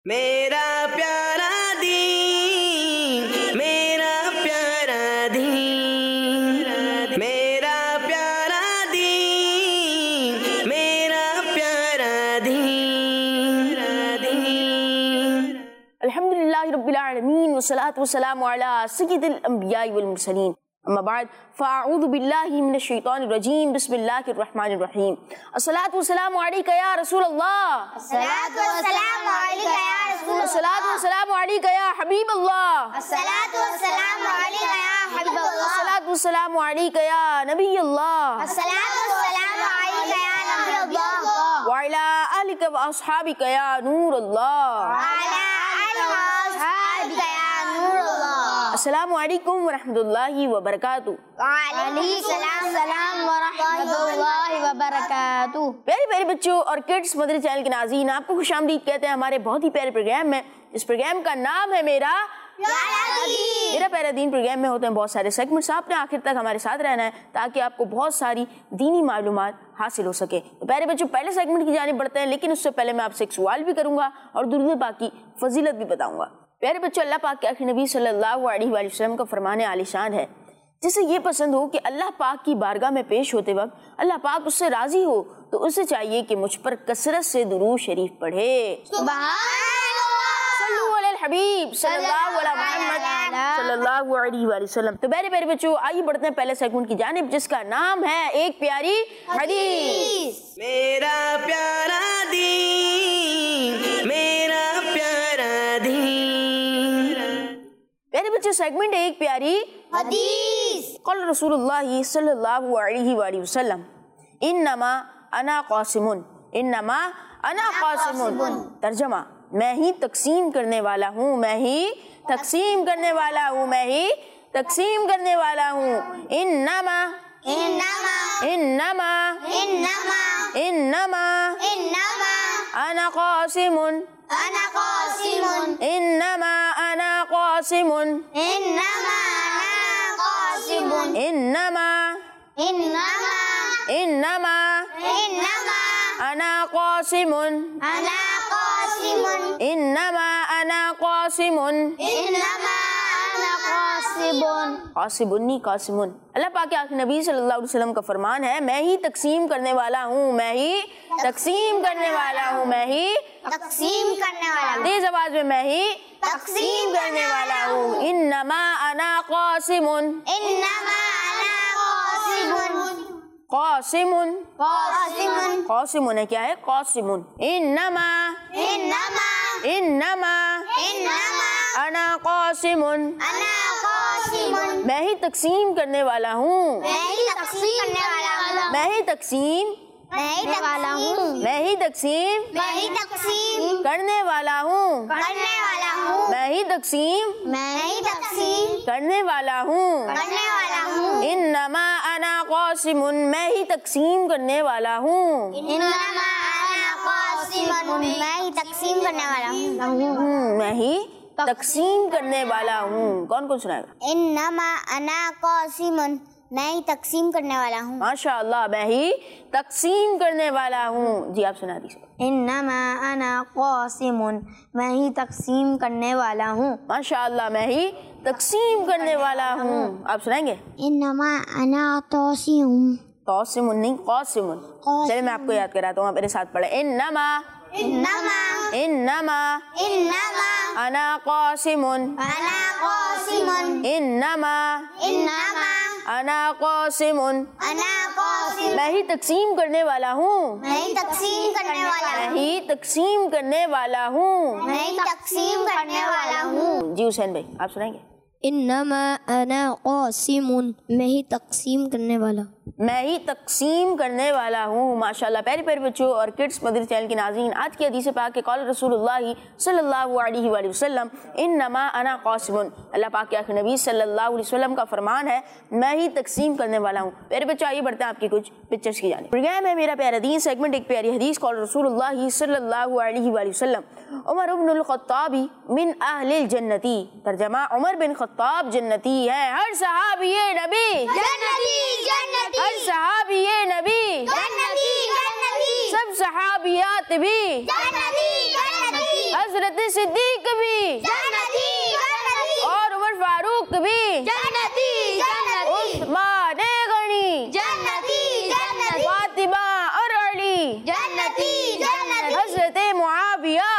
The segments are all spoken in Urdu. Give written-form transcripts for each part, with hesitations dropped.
میرا پیارا دین، میرا پیارا دین، میرا پیارا دین، میرا پیارا دین۔ الحمدللہ رب العالمین والصلاة والسلام علی سید الانبیاء والمرسلین، اما بعد فاعوذ باللہ من الشیطان الرجیم، بسم اللہ الرحمن الرحیم۔ الصلاة والسلام علیکہ یا رسول اللہ، الصلاۃ والسلام علیکہ یا رسول اللہ، الصلاة والسلام علیکہ یا حبیب اللہ، الصلاۃ والسلام علیکہ یا حبیب اللہ، الصلاة والسلام علیکہ یا نبی اللہ، الصلاۃ والسلام علیکہ یا نبی اللہ، وعلی آلک واصحابک یا نور اللہ، وعلی آلہ واصحابہ یا نور اللہ۔ السلام علیکم ورحمۃ اللہ وبرکاتہ۔ وعلیکم السلام ورحمۃ اللہ وبرکاتہ۔ پیارے پیارے بچوں اور کڈس مدری چینل کے ناظرین، آپ کو خوش آمدید کہتے ہیں ہمارے بہت ہی پیارے پروگرام میں۔ اس پروگرام کا نام ہے میرا پیارا دین۔ پروگرام میں ہوتے ہیں بہت سارے سیگمنٹس، آپ نے آخر تک ہمارے ساتھ رہنا ہے تاکہ آپ کو بہت ساری دینی معلومات حاصل ہو سکے۔ تو پیارے بچوں پہلے سیگمنٹ کی جانب بڑھتے ہیں، لیکن اس سے پہلے میں آپ سے ایک سوال بھی کروں گا اور درود پاک کی فضیلت بھی بتاؤں گا۔ پیارے بچوں، اللہ پاک کے آخری نبی صلی اللہ علیہ وآلہ وسلم کا فرمان عالی شان ہے، جسے یہ پسند ہو کہ اللہ پاک کی بارگاہ میں پیش ہوتے وقت اللہ پاک اس سے راضی ہو تو اسے چاہیے کہ مجھ پر کثرت سے درود شریف پڑھے۔ سبحان اللہ، صلو علی الحبیب صلی اللہ علی محمد صلی اللہ علیہ وآلہ وسلم۔ تو پیارے پیارے بچوں آئیے بڑھتے ہیں پہلے سیگمنٹ کی جانب، جس کا نام ہے ایک پیاری حدیث۔ میرا پیارا دین، میرا پیارا دین۔ پیارے بچے سیگمنٹ ایک پیاری حدیث۔ قال رسول اللہ صلی اللہ علیہ وآلہ وسلم انما انا قاسم، انما انا قاسم۔ ترجمہ، میں ہی تقسیم کرنے والا ہوں، میں ہی تقسیم کرنے والا ہوں، میں ہی تقسیم کرنے والا ہوں۔ انما انما انما انما انما انما انا قاسم، انا قاسم، انما انا قاسم، انما انا قاسم، انما انما انما انما انا قاسم، انا قاسم، انما انا قاسم، انما انا قاسم۔ قاسبنی قاسمن۔ اللہ پاک کے آخری نبی صلی اللہ علیہ وسلم کا فرمان ہے، میں ہی تقسیم کرنے والا ہوں، میں ہی تقسیم کرنے والا ہوں، میں ہی تقسیم کرنے والا، تیز آواز میں، میں ہی تقسیم کرنے والا ہوں۔ انما انا قاسم، انما انا قاسم، قاسم قاسم، قاسم ہے کیا ہے؟ قاسم۔ انما انما انما انما انا قاسم، انا قاسم، میں ہی تقسیم کرنے والا ہوں، میں ہی تقسیم کرنے والا ہوں، میں ہی تقسیم میں ہی والا ہوں، میں ہی تقسیم میں ہی تقسیم کرنے والا ہوں، کرنے والا ہوں، میں ہی تقسیم میں ہی تقسیم کرنے والا ہوں۔ کرنے والا ہوں۔ انما انا قاسم، میں ہی تقسیم کرنے والا ہوں، انما انا قاسم، میں ہی تقسیم کرنے والا ہوں، میں ہی تقسیم کرنے والا ہوں۔ کون کون سنائے گا؟ انما انا قاسم، میں ہی تقسیم کرنے والا ہوں، ماشاء اللہ، میں ہی تقسیم کرنے والا ہوں۔ جی آپ سنا دیجیے۔ انما انا قاسم، میں ہی تقسیم کرنے والا ہوں، ماشاء اللہ، میں ہی تقسیم کرنے والا ہوں۔ آپ سنائیں گے؟ انما انا قاسم، قاسم نہیں، قاسم۔ چلے میں آپ کو یاد کراتا ہوں، آپ میرے ساتھ پڑھیں۔ انما انما انما انما انا قاسم، انا قاسم، انما انما انا قاسم، انا قاسم، میں ہی تقسیم کرنے والا ہوں، میں ہی تقسیم کرنے والا میں ہوں، ہی تقسیم کرنے والا ہوں۔ میں ہی تقسیم کرنے والا ہوں۔ جی حسین بھائی آپ سنائیں گے؟ انما انا قاسم، میں ہی تقسیم کرنے والا، میں ہی تقسیم کرنے والا ہوں۔ ماشاءاللہ پیارے پیارے بچوں اور کڈس مدری چینل کے ناظرین، آج کی حدیث پاک کہ قال رسول اللہ صلی اللہ علیہ وآلہ وسلم انما انا قاسم، اللہ پاک کے آخری نبی صلی اللہ علیہ وسلم کا فرمان ہے، میں ہی تقسیم کرنے والا ہوں۔ پیارے بچوں آئیے بڑھتے ہیں آپ کی کچھ پکچرز کی جانب۔ پروگرام ہے میرا پیارا دین، سیگمنٹ ایک پیاری حدیث۔ قال رسول اللہ صلی اللہ علیہ وآلہ وسلم عمر بن الخطاب من اہل الجنتی۔ ترجمہ، عمر بن خطاب جنتی ہے، ہر صحابی نبی جنتی، جنتی، ہر صحابی نبی، جنتی، جنتی، سب صحابیات بھی، جنتی، جنتی، حضرت صدیق بھی جنتی جنتی اور عمر فاروق بھی جنتی جنتی عثمان غنی جنتی جنتی فاطمہ اور علی جنتی جنتی حضرت معاویہ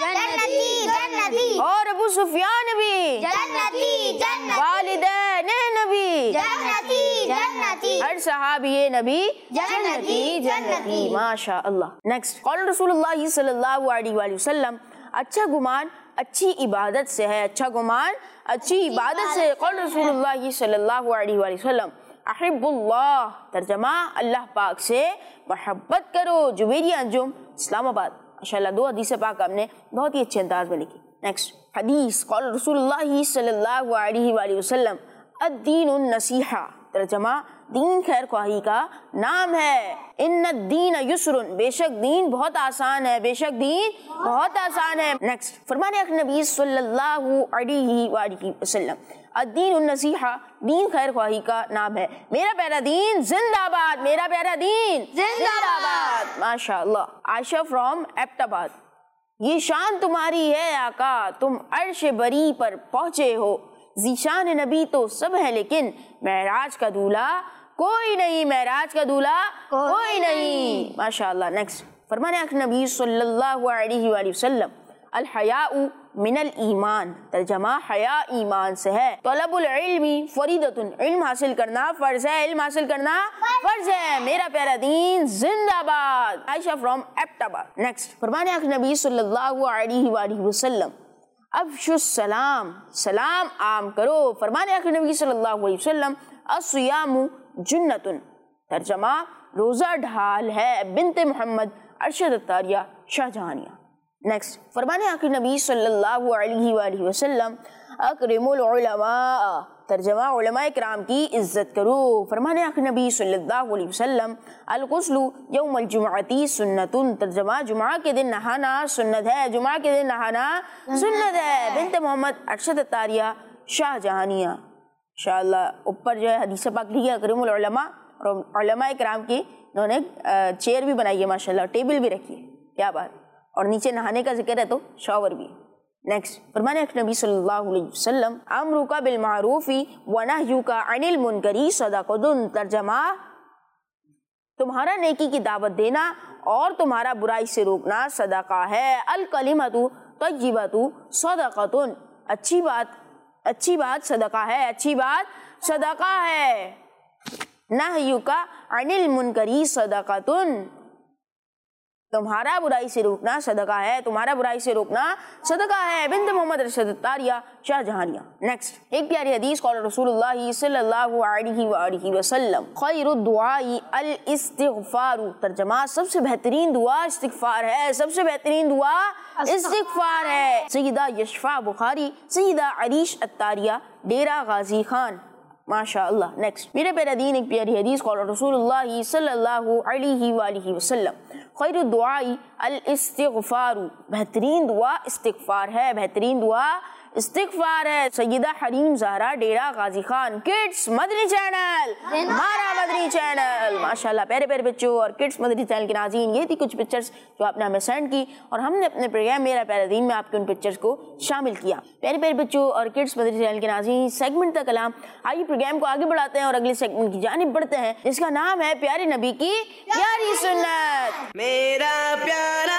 جنتی جنتی اور ابو سفیان بھی جنتی جنتی والدین نبی جنتی جنتی ہر صحابی نبی جنتی جنتی ماشاء اللہ. نیکسٹ قال رسول اللہ صلی اللہ علیہ وآلہ وسلم اچھا گمان اچھی عبادت سے ہے. اچھا گمان اچھی عبادت سے. قال رسول اللہ صلی اللہ علیہ وآلہ وسلم احب اللہ ترجمہ اللہ پاک سے محبت کرو. جویریہ انجم اسلام آباد. ماشاءاللہ 2 حدیث پاک ہم نے بہت ہی اچھے انداز میں لکھی. نیکسٹ حدیث قال رسول اللہ صلی اللہ علیہ وآلہ وسلم الدین النصیحہ ترجمہ دین خیر خواہی کا نام ہے. ان الدین یسر بے شک دین بہت آسان ہے. بے شک دین بہت آسان ہے. نیکسٹ فرمان اک نبی صلی اللہ علیہ وآلہ وسلم الدین النصیحہ دین خیر خواہی کا نام ہے. میرا پیارا دین زندہ باد. میرا پیارا دین زندہ باد. ماشاء اللہ. عائشہ فرام ایبٹ آباد. یہ شان تمہاری ہے آقا تم عرش بری پر پہنچے ہو. ذیشان نبی تو سب ہے لیکن معراج کا دولہا کوئی نہیں. معراج کا دولہا کوئی نہیں. ماشاءاللہ. نیکسٹ فرمان اک نبی صلی اللہ علیہ وآلہ وسلم الحیاء من الایمان ترجمہ حیا ایمان سے ہے. طلب العلم فریضۃ علم حاصل کرنا فرض ہے. علم حاصل کرنا فرض ہے. میرا پیارا دین زندہ باد. Ayesha from Abbottabad. Next فرمان اک نبی صلی اللہ علیہ وآلہ وسلم افشوا السلام سلام عام کرو. فرمان اک نبی صلی اللہ علیہ وسلم الصیام جنۃ ترجمہ روزہ ڈھال ہے. بنت محمد ارشد الطاریہ شاہ جہانیہ. نیکسٹ فرمان اک نبی صلی اللہ علیہ وآلہ وسلم اکرم العلماء ترجمہ علماء کرام کی عزت کرو. فرمان اک نبی صلی اللہ علیہ وسلم الغسل یوم الجمعۃ سنۃ ترجمہ جمعہ کے دن نہانا سنت ہے. جمعہ کے دن نہانا سنت ہے. بنت محمد ارشد الطاریہ شاہ جہانیہ. انشاءاللہ اوپر جو ہے حدیث پاک لکھی ہے اکرم العلماء اور علماء کرام کی انہوں نے چیئر بھی بنائی ہے ماشاءاللہ. ٹیبل بھی رکھی ہے. کیا بات. اور نیچے نہانے کا ذکر ہے تو شاور بھی. نیکسٹ فرمان اک نبی صلی اللہ علیہ وسلم امرک بالمعروف ونہیک عن المنکر صدقۃ ترجمہ تمہارا نیکی کی دعوت دینا اور تمہارا برائی سے روکنا صدقہ ہے. الکلمۃ طیبۃ صدقۃ اچھی بات صدقہ ہے. اچھی بات صدقہ ہے. نہیک عن المنکر صدقۃ تمہارا برائی سے روکنا صدقہ ہے. تمہارا برائی سے روکنا صدقہ ہے. بنت محمد ارشد الطاریہ شاہ جہانیہ. نیکسٹ ایک پیاری حدیث قال رسول اللہ صلی اللہ علیہ وآلہ وسلم خیر الدعاء الاستغفار ترجمہ سب سے بہترین دعا استغفار ہے. سب سے بہترین دعا استغفار ہے. سیدہ یشفع بخاری سیدہ عریش الطاریہ ڈیرہ غازی خان. ماشاء اللہ. نیکسٹ میرے پیارا دین ایک پیاری حدیث قال رسول اللہ صلی اللہ علیہ وآلہ وسلم خیر الدعاء الاستغفار بہترین دعا استغفار ہے. بہترین دعا استغفار ہے. سیدہ حریم زہرا ڈیرہ غازی خان. کڈس مدنی چینل ہمارا مدنی چینل. ماشاءاللہ پیارے پیارے بچوں اور کڈس مدنی چینل کے ناظرین یہ تھی کچھ پکچرز جو آپ نے ہمیں سینڈ کی اور ہم نے اپنے پروگرام میرا پیارا دین میں آپ کے ان پکچرز کو شامل کیا. پیارے پیارے بچوں اور کڈس مدنی چینل کے ناظرین سیگمنٹ کا کلام. آئیے پروگرام کو آگے بڑھاتے ہیں اور اگلے سیگمنٹ کی جانب بڑھتے ہیں جس کا نام ہے پیارے نبی کی پیاری سنت. میرا پیارا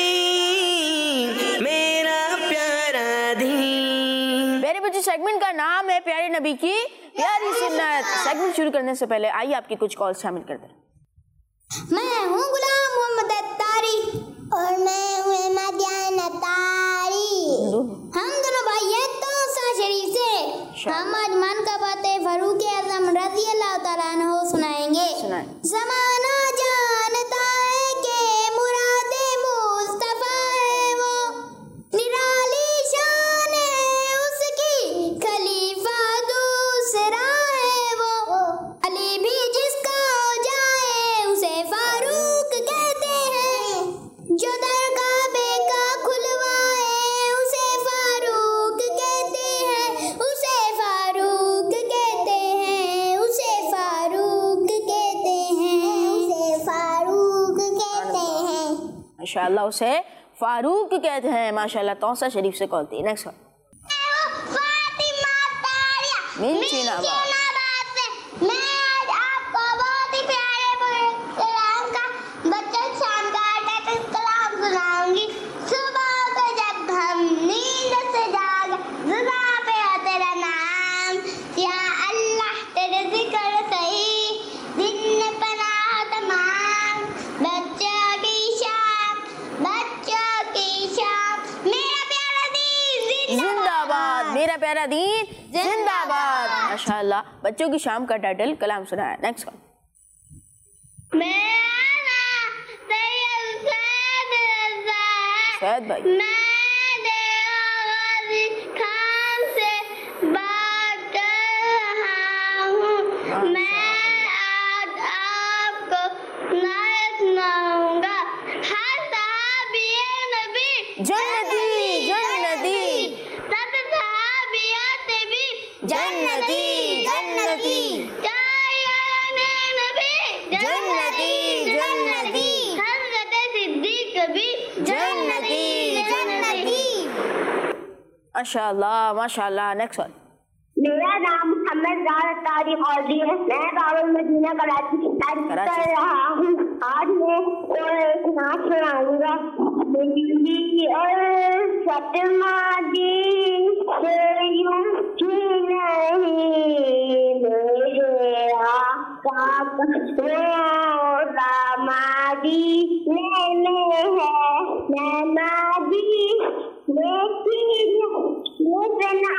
دین میرا پیارا دین. میرے بچے سیگمنٹ کا نام ہے پیارے نبی کی پیاری سنت. سیگمنٹ شروع کرنے سے پہلے آئیے آپ کی کچھ کال شامل کرتے ہیں. میں ہوں غلام محمد اتاری اور میں ہوں مدین اتاری. ہم دونوں بھائی ہیں تو شریف سے. ہم آج من کا باتیں فاروق اعظم رضی اللہ تعالیٰ عنہ سنائیں گے. زمانہ جانتا ہے کہ مراد مصطفیٰ ہے وہ نرالی شان ہے اس کی خلیفہ دوسرا ہے وہ علی بھی جس کا ہو جائے اسے فاروق کہتے ہیں جو در کعبے کا کھلوائے اسے فاروق کہتے ہیں اسے فاروق کہتے ہیں اسے فاروق کہتے ہیں اسے فاروق کہتے ہیں. ماشاءاللہ اسے फारूक कहते हैं। माशाल्लाह, तौसा शरीफ से कॉल थी। नेक्स्ट फातिमा तारिया मिंचिनाबाद। मैं आज आपको बहुत ही प्यारे कलाम का बच्चों शाम का कलाम सुनाऊंगी। सुबह को जब हम नींद से जागे, जुबां पे हो तेरा नाम, या अल्लाह तेरे जिक्र सही, दिन में पनाह तमाम, बच्चों की शाम, मेरा प्यारा दीन जिंदाबाद, मेरा प्यारा दीन जिंदाबाद। माशाल्लाह, बच्चों की शाम का टाइटल कलाम सुनाया। Next call. सैयद भाई, खान से बात कर रहा हूँ। मैं आज आपको नायक सुनाऊंगा। हर सहाबिए नबी जन्नती जन्नती सब सहाबियात भी जन्नती जन्नती जन्नती जन्नती हज़रत सिद्दीक भी जन्नती जन्नती। माशाल्लाह माशाल्लाह। Next one. मेरा नाम मोहम्मद ज़ारा तारिक कौदी है। मैं बाबुल मदीना कराची से कर रहा हूँ। आज मैं एक नाच सुनाऊंगा। दिल्ली और फतिमा दी से यूं ही नहीं, मेरे आका वो दामादी में है नमादी, लेकिन मुझना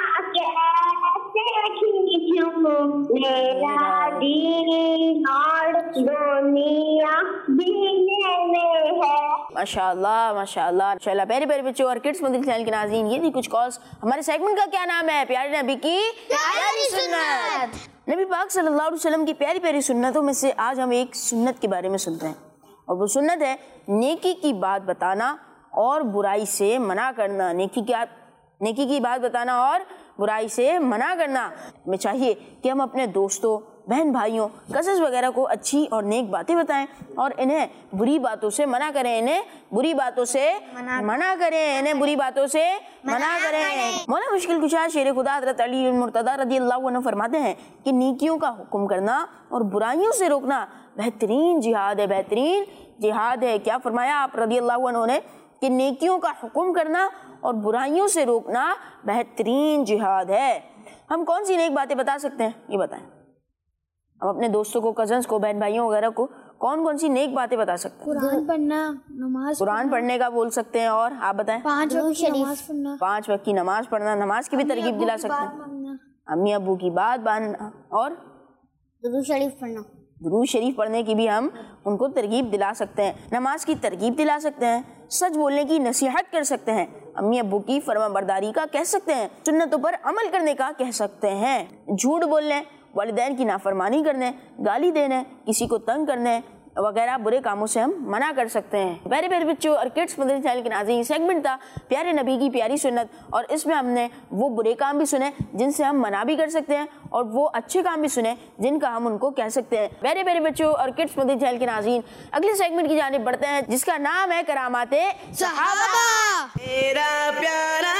कैसे खींचूं मेरा दीन और दुनिया जीने में है। माशाल्लाह माशाल्लाह। चला प्यारे प्यारे बच्चों और किड्स मदरी चैनल के नाज़रीन, ये थी कुछ कॉल्स। हमारे सेगमेंट का क्या नाम है? प्यारे नबी की प्यारी सुन्नत। नबी पाक सल्लल्लाहु अलैहि वसल्लम की प्यारी प्यारी सुन्नतों में से आज हम एक सुन्नत के बारे में सुनते हैं, और वो सुन्नत है नेकी की बात बताना और बुराई से मना करना। नेकी की बात बताना और बुराई से मना करना। हमें चाहिए कि हम अपने दोस्तों, बहन भाइयों, कज़न्स वगैरह को अच्छी और नेक बातें बताएं और इन्हें बुरी बातों से मना करें। इन्हें बुरी बातों से मना करें। इन्हें बुरी बातों से मना करें। मौला मुश्किल कुशा शेर खुदा हज़रत अली मुर्तज़ा रज़ियल्लाहु अन्हु फरमाते हैं कि नेकियों का हुक्म करना और बुराइयों से रोकना बेहतरीन जिहाद है, बेहतरीन जिहाद है। क्या फरमाया आप रज़ियल्लाहु अन्हु ने कि नेकियों का हुक्म करना और बुराइयों से रोकना बेहतरीन जिहाद है। हम कौन सी नेक बातें बता सकते हैं, ये बताएं। हम अपने दोस्तों को, कजन्स को, बहन भाइयों वगैरह को कौन कौन सी नेक बातें बता सकते हैं? कुरान पढ़ना, नमाज, कुरान पढ़ने का बोल सकते हैं। और आप बताएं। 5 वक्त की नमाज पढ़ना, 5 वक्त की नमाज पढ़ना, नमाज की भी तरगीब दिला सकते हैं। अम्मी अब्बू की बात मानना और दुरूद शरीफ पढ़ना। दुरूद शरीफ पढ़ने की भी हम उनको तरगीब दिला सकते हैं। नमाज की तरगीब दिला सकते हैं। सच बोलने की नसीहत कर सकते हैं। अम्मी अब्बू की फरमाबरदारी का कह सकते हैं। सुन्नतों पर अमल करने का कह सकते हैं। झूठ बोलने, वालिदैन की नाफरमानी करने, गाली देने, किसी को तंग करने वगैरह बुरे कामों से हम मना कर सकते हैं। प्यारे प्यारे बच्चों और किड्स मदरी चैनल के नाज़रीन, सेगमेंट था प्यारे नबी की प्यारी सुन्नत, और इसमें हमने वो बुरे काम भी सुने जिनसे हम मना भी कर सकते हैं, और वो अच्छे काम भी सुने जिनका हम उनको कह सकते हैं। प्यारे प्यारे बच्चों और किड्स मदरी चैनल के नाज़रीन, अगले सेगमेंट की जानिब बढ़ते हैं जिसका नाम है करामाते सहाबा। मेरा प्यारा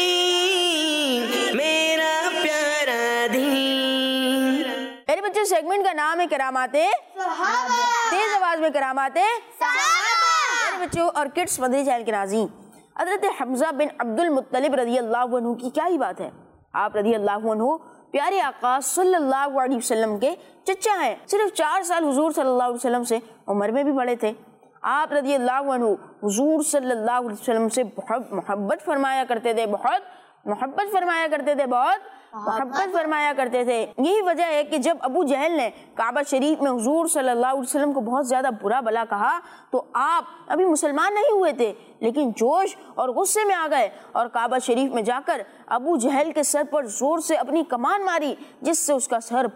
दीन, मेरा प्यारा दीन। मेरे बच्चों, सेगमेंट का नाम है करामाते सहाबा। तेज आवाज में करामाते सहाबा। मेरे बच्चों और किड्स मदरी चैनल के नाज़रीन, हज़रत हमज़ा बिन अब्दुल मुत्तलिब रज़ियल्लाहु अन्हु की क्या ही बात है। आप रज़ियल्लाहु अन्हु प्यारे आका सल्लल्लाहु अलैहि वसल्लम के चचा हैं। सिर्फ 4 साल हुजूर सल्लल्लाहु अलैहि वसल्लम से उम्र में भी बड़े थे। आप रज़ियल्लाहु अन्हु हुजूर सल्लल्लाहु अलैहि वसल्लम से बहुत मोहब्बत फरमाया करते थे, बहुत मोहब्बत फरमाया करते थे, बहुत मोहब्बत फरमाया करते थे। यही वजह है कि जब अबू जहल ने काबा शरीफ में हुजूर सल्लल्लाहु अलैहि वसल्लम को बहुत ज़्यादा बुरा भला कहा, तो आप अभी मुसलमान नहीं हुए थे, लेकिन जोश और गुस्से में आ गए और काबा शरीफ में जाकर अबू जहल के सर पर जोर से अपनी कमान मारी, जिससे उसका सर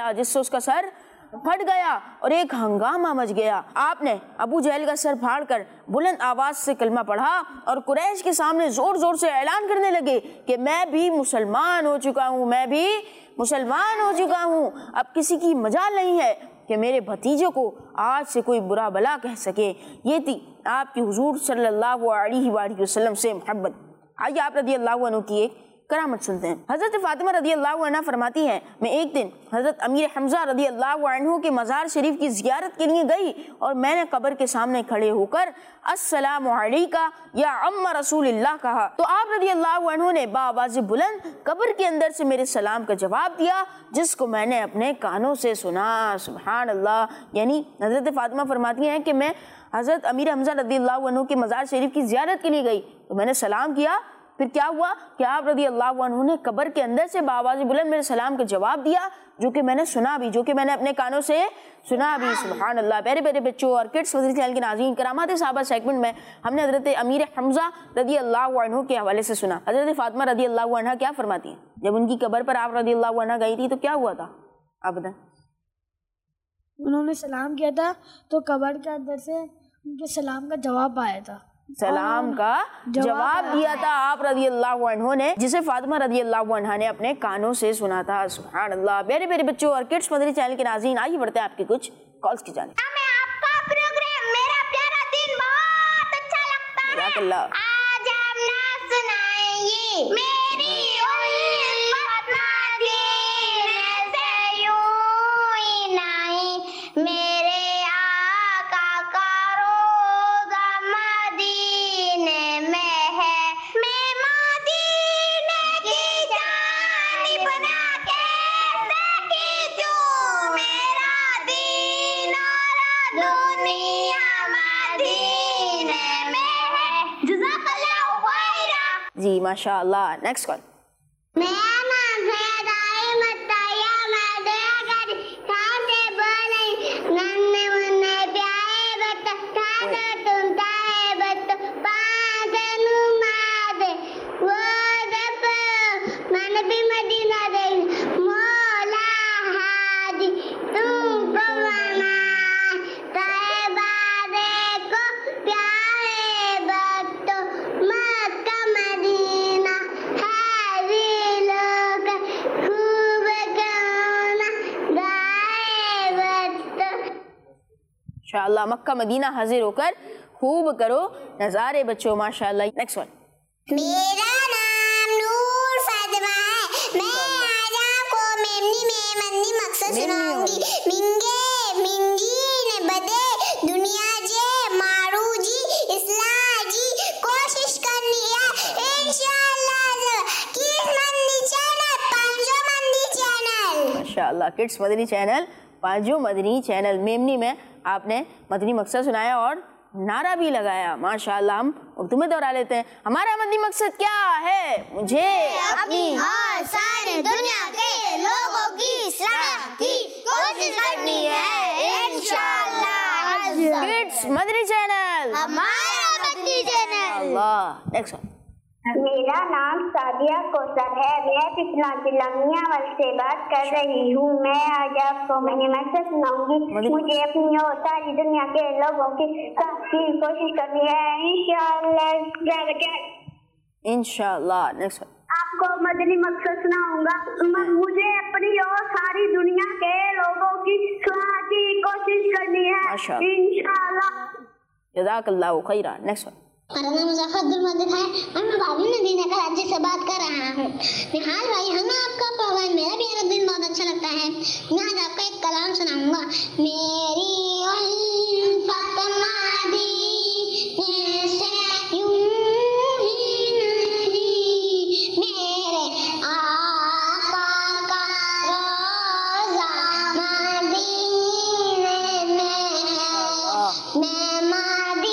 फट गया और एक हंगामा मच गया। आपने अबू जहल का सर फाड़कर बुलंद आवाज से कलमा पढ़ा और कुरैश के सामने जोर जोर से ऐलान करने लगे कि मैं भी मुसलमान हो चुका हूँ, मैं भी मुसलमान हो चुका हूँ। अब किसी की मजाल नहीं है कि मेरे भतीजों को आज से कोई बुरा भला कह सके। ये थी آپ کی حضور صلی اللہ علیہ وآلہ وسلم سے محبت۔ آئیے آپ رضی اللہ عنہ کی ایک کرامت سنتے ہیں۔ حضرت فاطمہ رضی اللہ عنہ فرماتی ہیں میں ایک دن حضرت امیر حمزہ رضی اللہ عنہ کے مزار شریف کی زیارت کے لیے گئی اور میں نے قبر کے سامنے کھڑے ہو کر السلام علیکہ یا عم رسول اللہ کہا تو آپ رضی اللہ عنہ نے بآواز بلند قبر کے اندر سے میرے سلام کا جواب دیا جس کو میں نے اپنے کانوں سے سنا۔ سبحان اللہ۔ یعنی حضرت فاطمہ فرماتی ہیں کہ میں حضرت امیر حمزہ رضی اللہ عنہ کے مزار شریف کی زیارت کے لیے گئی تو میں نے سلام کیا، پھر کیا ہوا کہ آپ رضی اللہ عنہ نے قبر کے اندر سے بآواز بلند میرے سلام کا جواب دیا جو کہ میں نے سنا بھی، جو کہ میں نے اپنے کانوں سے سنا بھی۔ سبحان اللہ۔ پیارے پیارے بچوں اور کڈس مدنی چینل کے ناظرین، کرامات صحابہ سیگمنٹ میں ہم نے حضرت امیر حمزہ رضی اللہ عنہ کے حوالے سے سنا۔ حضرت فاطمہ رضی اللہ عنہ کیا فرماتی ہیں؟ جب ان کی قبر پر آپ رضی اللہ عنہ گئی تھی تو کیا ہوا تھا آپ بتائیں؟ انہوں نے سلام کیا تھا تو قبر کے اندر سے ان کے سلام کا جواب آیا تھا، سلام کا جواب دیا تھا آپ رضی اللہ عنہ نے، جسے فاطمہ رضی اللہ عنہ نے اپنے کانوں سے سنا تھا۔ سبحان اللہ۔ پیارے پیارے بچوں اور کڈس مدنی چینل کے ناظرین، آئیے بڑھتے ہیں آپ کی کچھ کالز کی جانب۔ ہمیں آپ کا پروگرام میرا پیارا دن بہت اچھا لگتا ہے۔ جزاک اللہ۔ آج ہم نعت سنائیں گے میری فاطمہ دین سے یوں ہی نہیں، میرے آقا کا روضہ مدینے میں ہے، میں مدینے کی جانب نہ کیسے کیوں، میرا دین اور دنیا مدینے میں ہے۔ جزاک اللہ خیرا۔ جی ماشاء اللہ۔ Next call. میرا نام ہے دائی متیا، میں دیا کر کھاتے بولیں ننے منے پیائے بت کھاتے تم تائے بت پانچ نماز وہ دپ من بھی مدینہ دے مولا حاجی تم کو منا تائے بادے کو پیارے بت مکہ مدینہ ہے لوگ خوب گانا گائے بت۔ انشاءاللہ مکہ مدینہ حاضر ہو کر خوب کرو نظارے بچوں۔ ماشاء اللہ۔ Next one. میرا نام نور فاطمہ ہے، میں آج آپ کو میمنی میں مدنی مقصد سناؤں گی۔ منگے منگی نے بدے دنیا جے مارو جی اصلاح جی کوشش کرنی ہے انشاءاللہ۔ کس مدنی چینل؟ پانچوں مدنی چینل۔ ماشاء اللہ۔ کڈس مدنی چینل، پانچوں مدنی چینل میمنی میں آپ نے مدنی مقصد سنایا اور نعرہ بھی لگایا۔ ماشاء اللہ۔ ہم اردو میں دوہرا لیتے ہیں۔ ہمارا مدنی مقصد کیا ہے؟ مجھے اپنی اور سارے دنیا کے لوگوں کی اصلاح کی کوشش کرنی ہے انشاءاللہ۔ کڈس مدنی چینل، ہمارا مدنی چینل۔ اللہ۔ Next one. میرا نام سعدیہ کوثر ہے، میں پچھلا ضلع میاں سے بات کر رہی ہوں۔ میں آج آپ کو مدنی مقصد سناؤں گی۔ مجھے اپنی اور ساری دنیا کے لوگوں کی کوشش کرنی ہے انشاءاللہ۔ انشاءاللہ۔ Next one. آپ کو مدنی مقصد سناؤں گا۔ مجھے اپنی اور ساری دنیا کے لوگوں کی صلاح کی کوشش کرنی ہے انشاءاللہ۔ جزاک اللہ خیرا۔ Next one. میرا نام مظفر عبدالمجید ہے اور میں بابی مدینہ کراچی سے بات کر رہا ہوں۔ نحال بھائی، ہمیں آپ کا پروگرام میرا بھی ہر دن بہت اچھا لگتا ہے۔ میں آج آپ کا ایک کلام سناؤں گا۔ میری الفت مدینے سے یوں ہی نہیں، میرے آقا کا روضہ مدینے میں ہے، میں مدینے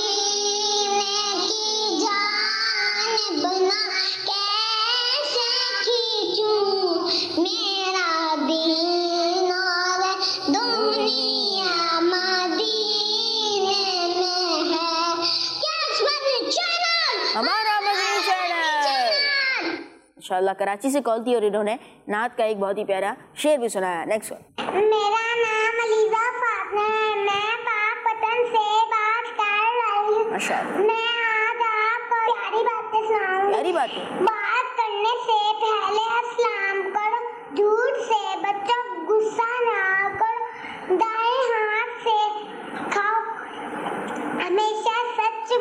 کی جانب نہ کیسے کھینچوں، میرا دین اور دنیا مدینے میں ہے۔ کڈس مدنی چینل، ہمارا مدنی چینل۔ انشاءاللہ کراچی سے کال تھی اور انہوں نے نعت کا ایک بہت ہی پیارا شعر بھی سنایا۔ Next one. میرا نام علیزہ فاطمہ ہے، میں پاک وطن سے بات کر رہی ہوں۔ ماشاء اللہ۔ میں آج آپ کو پیاری باتیں سناؤں گی۔ پیاری بات ہے۔ بات کرنے سے پہلے اسلام کرو، جھوٹ سے بچوں غصہ نہ کرو، دائیں ہاتھ سے کھاؤ، ہمیشہ سچ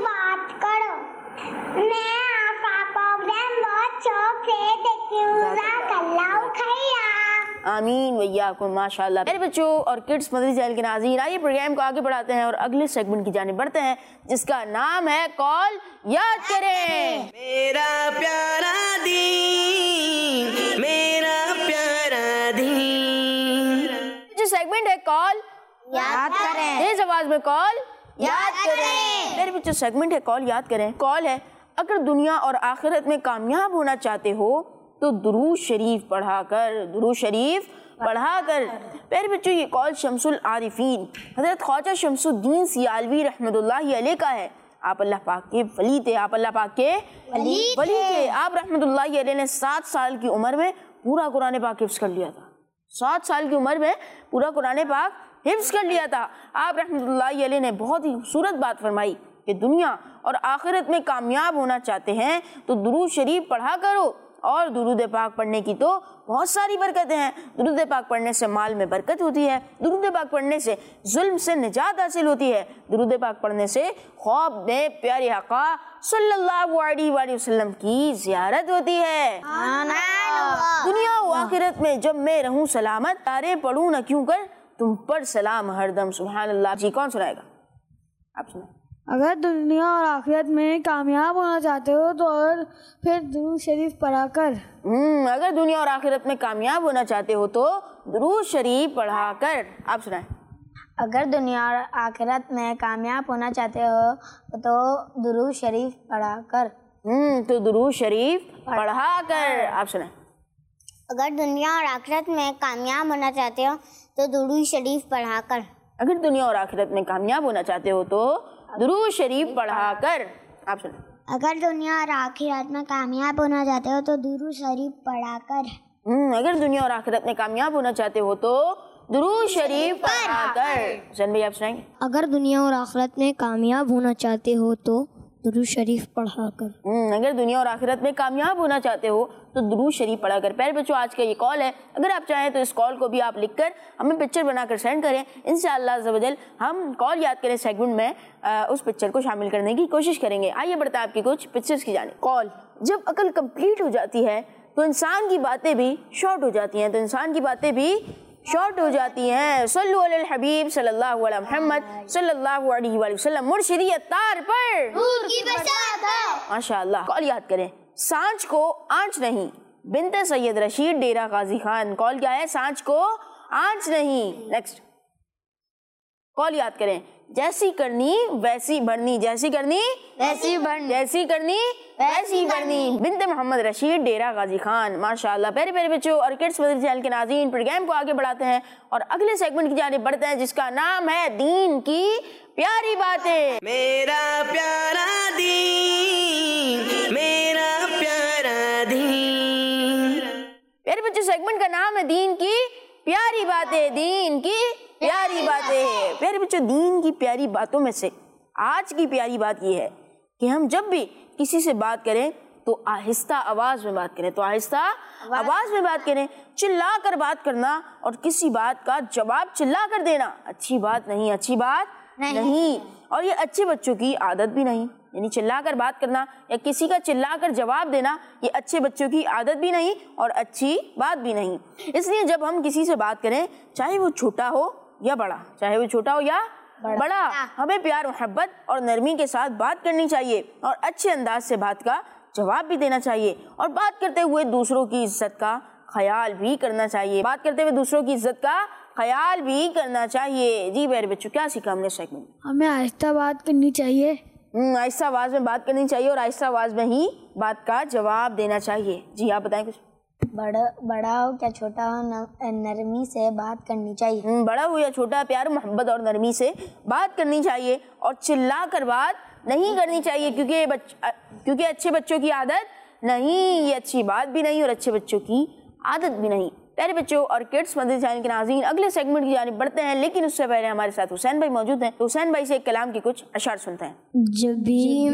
آمین ویاکم ماشاءاللہ. میرے بچوں اور کڈس مدری چینل کے ناظرین، آئیے پروگرام کو آگے بڑھاتے ہیں اور اگلے سیگمنٹ کی جانب بڑھتے ہیں جس کا نام ہے کال یاد کریں. میرا پیارا دین، میرا پیارا دین. جو سیگمنٹ ہے کال یاد کریں. تیز آواز میں کال یاد کریں. میرے بچوں سیگمنٹ ہے کال یاد کریں. کال ہے اگر دنیا اور آخرت میں کامیاب ہونا چاہتے ہو تو درود شریف پڑھا کر، درود شریف پڑھا کر. میرے بچوں یہ کال شمس العارفین حضرت خواجہ شمس الدین سیالوی رحمۃ اللہ علیہ کا ہے. آپ اللہ پاک کے ولی تھے، آپ اللہ پاک کے ولی تھے. آپ رحمۃ اللہ علیہ نے 7 سال کی عمر میں پورا قرآن پاک حفظ کر لیا تھا. 7 سال کی عمر میں پورا قرآن پاک حفظ کر لیا تھا. آپ رحمۃ اللہ علیہ نے بہت ہی خوبصورت بات فرمائی کہ دنیا اور آخرت میں کامیاب ہونا چاہتے ہیں تو درود شریف پڑھا کرو. اور درود پاک پڑھنے کی تو بہت ساری برکتیں ہیں. درود پاک پڑھنے سے مال میں برکت ہوتی ہے. درود پاک پڑھنے سے ظلم سے نجات حاصل ہوتی ہے. درود پاک پڑھنے سے خواب میں پیارے آقا صلی اللہ علیہ وآلہ وسلم کی زیارت ہوتی ہے. دنیا و آخرت میں جب میں رہوں سلامت، تارے پڑھوں نہ کیوں کر تم پر سلام ہر دم. سبحان اللہ. جی کون سنائے گا؟ آپ سنائیں. اگر دنیا اور آخرت میں کامیاب ہونا چاہتے ہو تو اور پھر درود شریف پڑھا کر. اگر دنیا اور آخرت میں کامیاب ہونا چاہتے ہو تو درود شریف پڑھا کر. آپ سنائیں. اگر دنیا اور آخرت میں کامیاب ہونا چاہتے ہو تو درود شریف پڑھا کر. تو درود شریف پڑھا کر. آپ سنائیں. اگر دنیا اور آخرت میں کامیاب ہونا چاہتے ہو تو درود شریف پڑھا کر. اگر دنیا اور آخرت میں کامیاب ہونا چاہتے ہو تو درود شریف پڑھا کر. آپ سنیں. اگر دنیا اور آخرت میں کامیاب ہونا چاہتے ہو تو درود شریف پڑھا کر. اگر دنیا اور آخرت میں کامیاب ہونا چاہتے ہو تو درود شریف پڑھا کر. حسین بھائی آپ سنائیں گے. اگر دنیا اور آخرت میں کامیاب ہونا چاہتے ہو تو درود شریف پڑھا کر. اگر دنیا اور آخرت میں کامیاب ہونا چاہتے ہو تو درود شریف پڑھا کر. پہلے بچوں آج کا یہ کال ہے. اگر آپ چاہیں تو اس کال کو بھی آپ لکھ کر ہمیں پکچر بنا کر سینڈ کریں. انشاءاللہ عز و جل ہم کال یاد کریں سیگمنٹ میں اس پکچر کو شامل کرنے کی کوشش کریں گے. آئیے بڑھتا ہے آپ کی کچھ پکچرز کی جانب. کال. جب عقل کمپلیٹ ہو جاتی ہے تو انسان کی باتیں بھی شارٹ ہو جاتی ہیں. شارٹ ہو جاتی ہیں. صلو علی الحبیب صلی اللہ علیہ محمد صلی اللہ علیہ وآلہ وسلم. مرشدی اتار پر نور کی برسات ہے. ماشاءاللہ. کال یاد کریں. سانچ کو آنچ نہیں، بنت سید رشید ڈیرہ غازی خان. کال کیا ہے؟ سانچ کو آنچ نہیں. نیکسٹ. کال یاد کریں. جیسی کرنی ویسی بھرنی، جیسی کرنی ویسی بڑھنی، جیسی کرنی ویسی بھرنی. بنت محمد رشید ڈیرہ غازی خان. ماشاءاللہ. پیارے پیارے بچوں اور کڈس مدری چینل کے ناظرین، پروگرام کو آگے بڑھاتے ہیں اور اگلے سیگمنٹ کی جانب بڑھتے ہیں جس کا نام ہے دین کی پیاری باتیں. میرا پیارا دین، میرا پیارا دین. پیارے بچوں سیگمنٹ کا نام ہے دین کی پیاری باتیں. دین کی پیاری باتیں. پیارے بچوں دین کی پیاری باتوں میں سے آج کی پیاری بات یہ ہے کہ ہم جب بھی کسی سے بات کریں تو آہستہ آواز میں بات کریں. چلا کر بات کرنا اور کسی بات کا جواب چلا کر دینا اچھی بات نہیں. اور یہ اچھے بچوں کی عادت بھی نہیں. یعنی چلا کر بات کرنا یا کسی کا چلا کر جواب دینا یہ اچھے بچوں کی عادت بھی نہیں اور اچھی بات بھی نہیں. اس لیے جب ہم کسی سے بات کریں چاہے وہ چھوٹا ہو یا بڑا، ہمیں پیار محبت اور نرمی کے ساتھ بات کرنی چاہیے اور اچھے انداز سے بات کا جواب بھی دینا چاہیے اور بات کرتے ہوئے دوسروں کی عزت کا خیال بھی کرنا چاہیے. جی میرے بچوں کیا سیکھا ہم نے سیگمنٹ؟ ہمیں آہستہ بات کرنی چاہیے. آہستہ آواز میں بات کرنی چاہیے اور آہستہ آواز میں ہی بات کا جواب دینا چاہیے. جی آپ بتائیں کچھ. بڑا ہو کیا چھوٹا ہو نرمی سے بات کرنی چاہیے. بڑا ہو یا چھوٹا پیار محبت اور نرمی سے بات کرنی چاہیے اور چلا کر بات نہیں کرنی چاہیے کیونکہ اچھے بچوں کی عادت نہیں. یہ اچھی بات بھی نہیں اور اچھے بچوں کی عادت بھی نہیں. پیارے بچوں اور کڈس مدری چینل کے ناظرین اگلے سیگمنٹ کی جانب بڑھتے ہیں لیکن اس سے پہلے ہمارے ساتھ حسین بھائی موجود ہیں تو حسین بھائی سے ایک کلام کی کچھ اشعار سنتے ہیں. جب بھی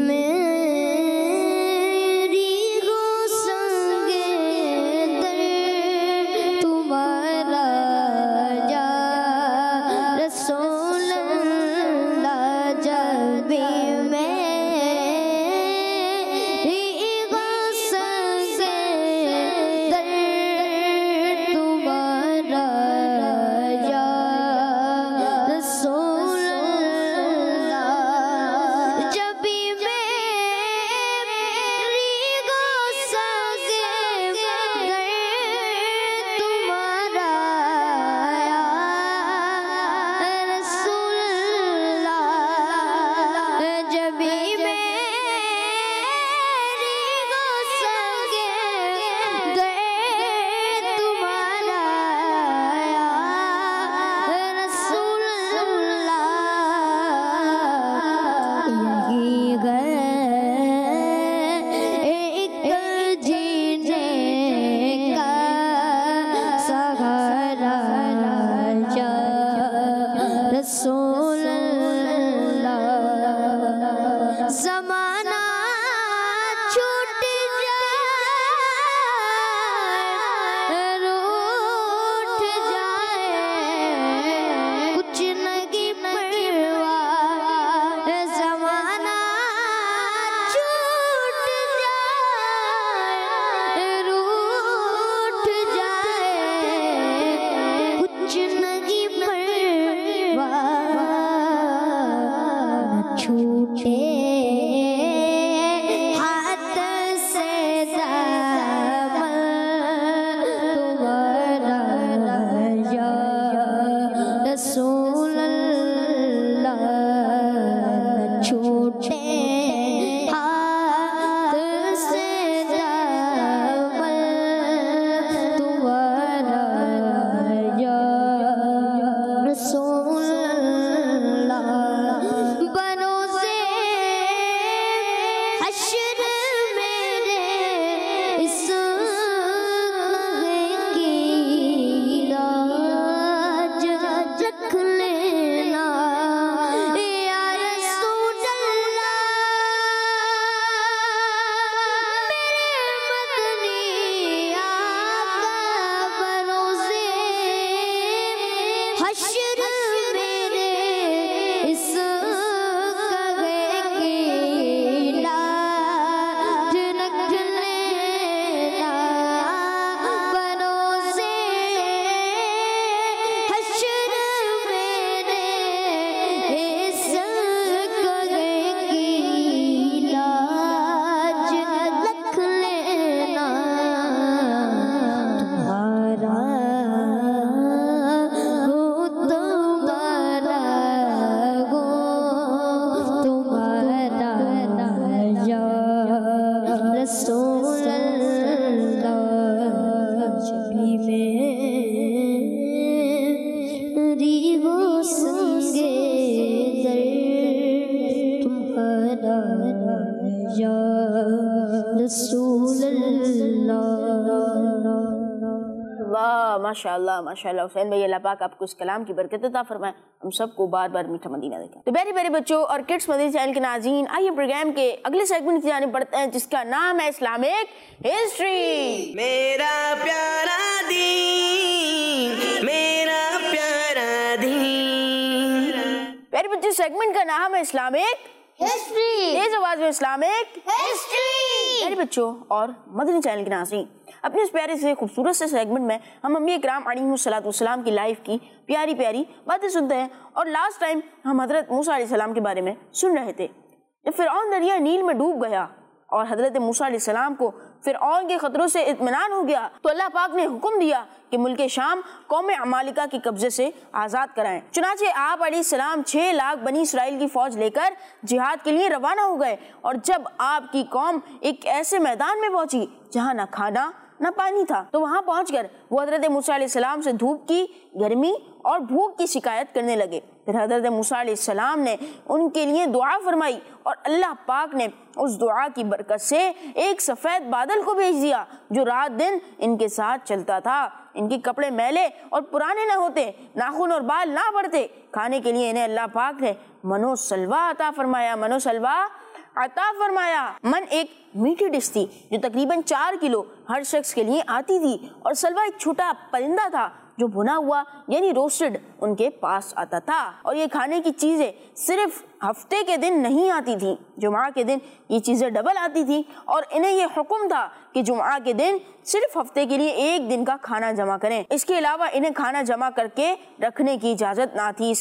واہ ماشاء اللہ حسین بھائی، اللہ پاک آپ کو اس کلام کی برکت عطا فرمائے، ہم سب کو بار بار میٹھا مدینہ دکھائے۔ تو پیارے پیارے بچوں اور کڈس مدنی چینل کے ناظرین، آئیے پروگرام کے اگلے سیگمنٹ کی جانب بڑھتے ہیں جس کا نام ہے اسلامک ہسٹری۔ میرا پیارا دین، میرا پیارا دین۔ پیارے بچوں، سیگمنٹ کا نام ہے اسلامک ہسٹری، تیز آواز میں اسلامک ہسٹری۔ پیارے بچوں اور مدنی چینل کے ناظرین، اپنے اس پیارے سے خوبصورت سے سیگمنٹ میں ہم انبیاء کرام علیہم الصلوۃ والسلام کی لائف کی پیاری پیاری باتیں سنتے ہیں، اور لاسٹ ٹائم ہم حضرت موسیٰ علیہ السلام کے بارے میں سن رہے تھے۔ جب فرعون دریا نیل میں ڈوب گیا اور حضرت موسیٰ علیہ السلام کو فرعون کے خطروں سے اطمینان ہو گیا، تو اللہ پاک نے حکم دیا کہ ملک شام قوم عمالقہ کے قبضے سے آزاد کرائیں۔ چنانچہ آپ علیہ السلام 6 لاکھ بنی اسرائیل کی فوج لے کر جہاد کے لیے روانہ ہو گئے، اور جب آپ کی قوم ایک ایسے میدان میں پہنچی جہاں نہ کھانا نہ پانی تھا، تو وہاں پہنچ کر وہ حضرت موسیٰ علیہ السلام سے دھوپ کی، گرمی اور بھوک کی شکایت کرنے لگے۔ پھر حضرت موسیٰ علیہ السلام نے ان کے لیے دعا فرمائی، اور اللہ پاک نے اس دعا کی برکت سے ایک سفید بادل کو بھیج دیا جو رات دن ان کے ساتھ چلتا تھا۔ ان کے کپڑے میلے اور پرانے نہ ہوتے، ناخن اور بال نہ بڑھتے، کھانے کے لیے انہیں اللہ پاک نے منو سلوا عطا فرمایا۔ منو سلوا عطا فرمایا۔ من ایک میٹھی ڈش تھی جو تقریباً 4 کلو ہر شخص کے لیے آتی تھی، اور سلوا ایک چھوٹا پرندہ تھا جو بھنا ہوا یعنی روسٹڈ ان کے پاس آتا تھا، اور یہ کھانے کی چیزیں صرف ہفتے کے دن نہیں آتی تھیں، جمعہ کے دن یہ چیزیں ڈبل آتی تھیں، اور انہیں یہ حکم تھا کہ جمعہ کے دن صرف ہفتے کے لیے 1 دن کا کھانا جمع کریں۔ اس کے علاوہ انہیں کھانا جمع کر کے رکھنے کی اجازت نہ تھی۔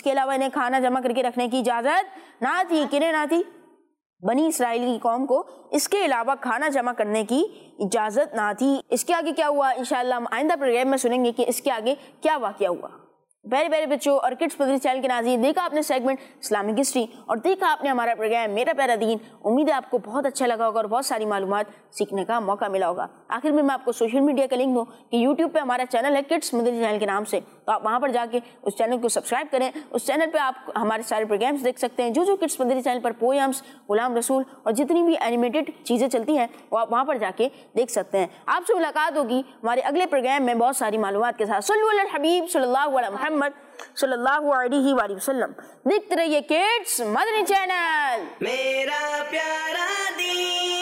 کنہیں نہ تھی؟ بنی اسرائیل کی قوم کو اس کے علاوہ کھانا جمع کرنے کی اجازت نہ تھی۔ اس کے آگے کیا ہوا انشاءاللہ ہم آئندہ پروگرام میں سنیں گے کہ اس کے آگے کیا واقعہ ہوا۔ پیارے پیارے بچوں اور کڈس مدنی چینل کے ناظرین، دیکھا آپ نے سیگمنٹ اسلامک ہسٹری، اور دیکھا آپ نے ہمارا پروگرام میرا پیارا دین۔ امید ہے آپ کو بہت اچھا لگا ہوگا اور بہت ساری معلومات سیکھنے کا موقع ملا ہوگا۔ آخر میں آپ کو سوشل میڈیا کا لنک دوں کہ یوٹیوب پہ ہمارا چینل ہے کڈس مدنی چینل کے نام سے، تو آپ وہاں پر جا کے اس چینل کو سبسکرائب کریں۔ اس چینل پہ آپ ہمارے سارے پروگرامس دیکھ سکتے ہیں، جو کڈس مدنی چینل پر پویمس، غلام رسول اور جتنی بھی اینیمیٹڈ چیزیں چلتی ہیں وہ آپ وہاں پر جا کے دیکھ سکتے ہیں۔ آپ سے ملاقات ہوگی ہمارے اگلے پروگرام میں بہت ساری معلومات کے ساتھ۔ صلو علی الحبیب صلی اللہ علیہ محمد صلی اللہ علیہ وآلہ وسلم۔ دیکھتے رہیے کڈس مدنی چینل، میرا پیارا دین۔